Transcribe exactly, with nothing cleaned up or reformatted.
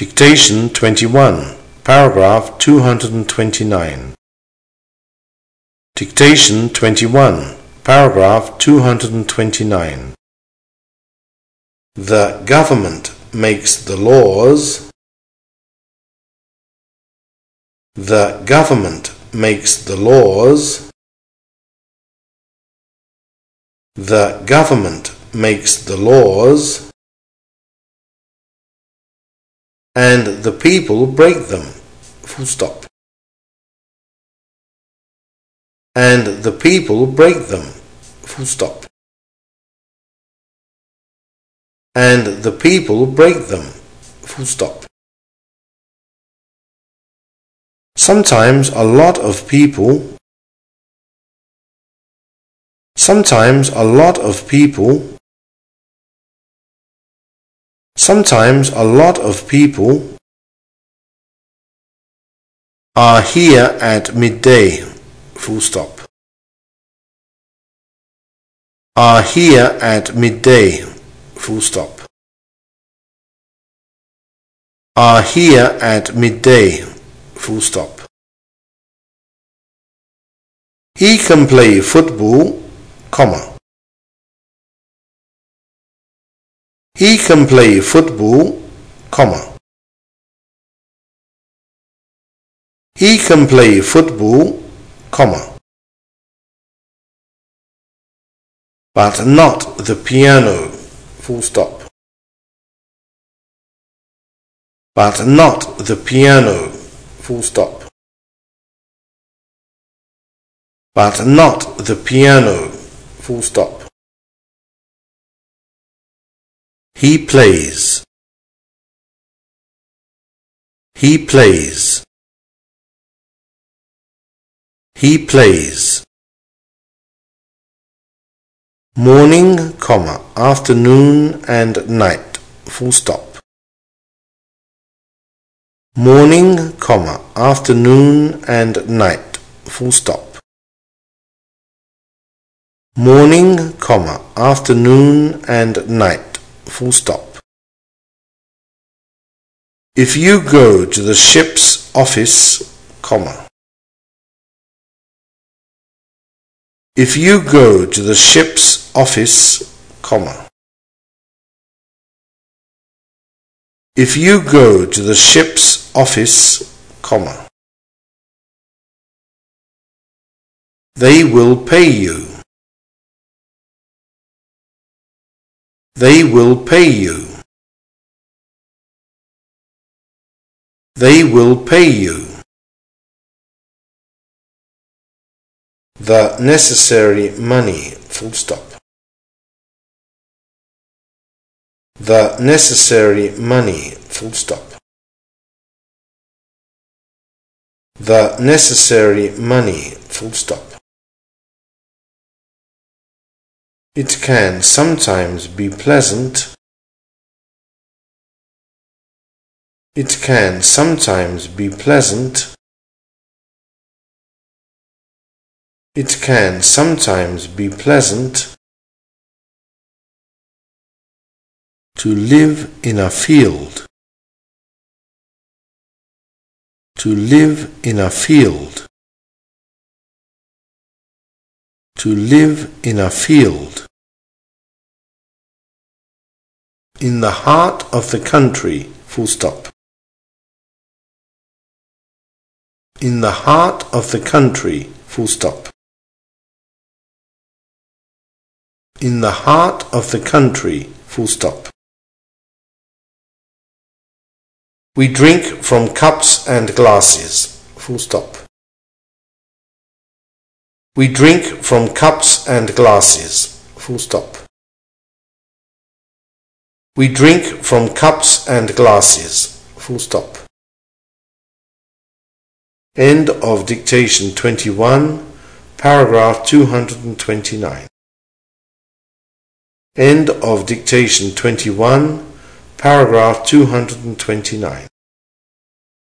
Dictation twenty-one, paragraph two hundred twenty-nine. Dictation twenty-one, paragraph two hundred twenty-nine. The government makes the laws. The government makes the laws. The government makes the laws. And the people break them. Full stop. And the people break them. Full stop. And the people break them. Full stop. Sometimes a lot of people. Sometimes a lot of people. Sometimes a lot of people are here at midday. Full stop. Are here at midday. Full stop. Are here at midday. Full stop. He can play football, comma. He can play football, comma. He can play football, comma. But not the piano, full stop. But not the piano, full stop. But not the piano, full stop. He plays. He plays. He plays. Morning, comma, afternoon and night, full stop. Morning, comma, afternoon and night, full stop. Morning, comma, afternoon and night, full stop. If you go to the ship's office, comma. If you go to the ship's office, comma. If you go to the ship's office, comma. They will pay you. They will pay you. They will pay you. The necessary money, full stop. The necessary money, full stop. The necessary money, full stop. It can sometimes be pleasant. It can sometimes be pleasant. It can sometimes be pleasant to live in a field. To live in a field. To live in a field. In the heart of the country, full stop. In the heart of the country, full stop. In the heart of the country, full stop. We drink from cups and glasses, full stop. We drink from cups and glasses, full stop. We drink from cups and glasses, full stop. End of dictation twenty-one, paragraph two hundred twenty-nine. End of dictation twenty-one, paragraph two hundred twenty-nine.